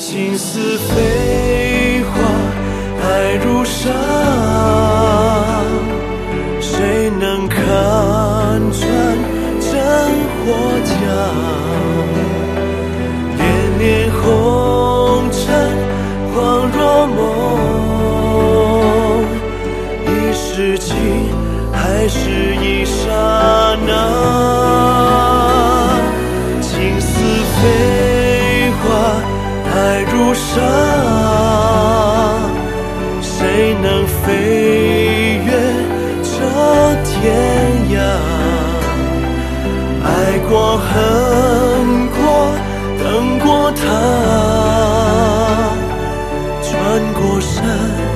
情似飞花，爱如沙，谁能看穿真或假？恋恋红尘，恍若梦，一时情，还是一刹那？情似飞花，爱如沙，谁能飞越这天涯？爱过恨过等过他，穿过山